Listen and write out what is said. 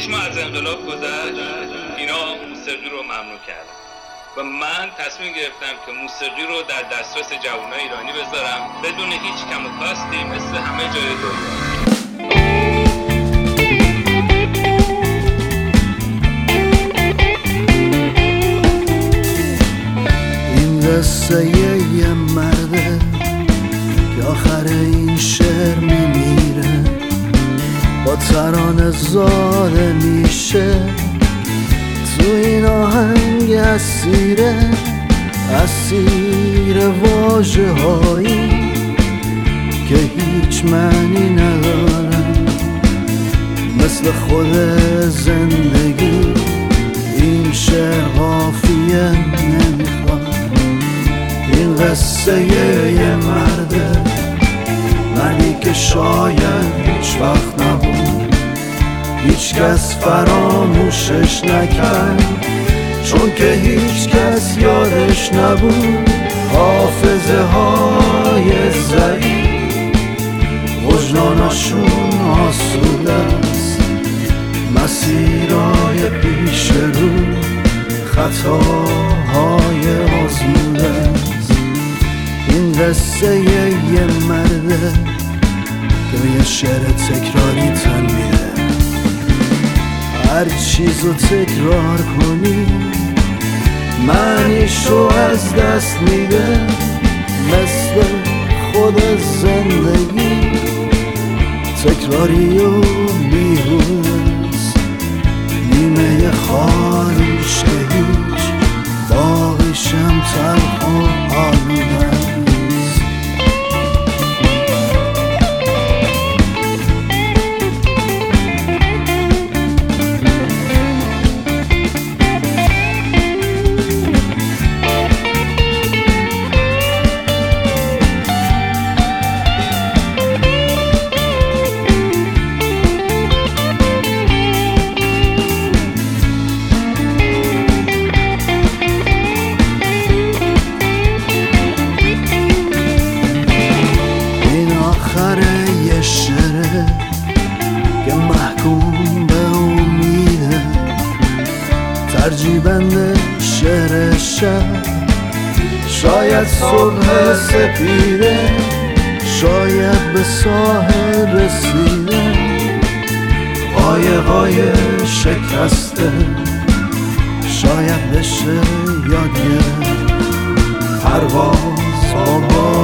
6 ماه از انقلاب گذشت، اینا موسیقی رو ممنوع کردن و من تصمیم گرفتم که موسیقی رو در دسترس جوانای ایرانی بذارم بدون هیچ کم و کاستی مثل همه جای دنیا. قصه یه مرده که آخر این شعر میمیره، با ترانه زاده میشه تو این آهنگ اسیر واژه هایی که هیچ معنی ندارن، مثل خود زندگی این شعر قافیه نمیخواد. این قصه یه مردی که شاید هیچ وقت نبود، هیچ کس فراموشش نکرد، چون که هیچ کس یادش نبود. حافظه های ضعیف وجدانشون آسوده است، مسیرهای پیش رو خطاهای آزموده است. این قصه یه مرده که به یه شعر تکراری تن میده، هر چیزو تکرار کنی معنیشو از دست میده، مثل خود زندگی تکراری و بیهوست، نیمه خالیش که هیچ باقیشم تلخ و آلوده است. که محکوم به امیده، ترجیبنده شعر شب، شاید صبح سپیده، شاید به ساحل رسیده، قایقای شکسته، شاید بشه یاد گرفت پرواز با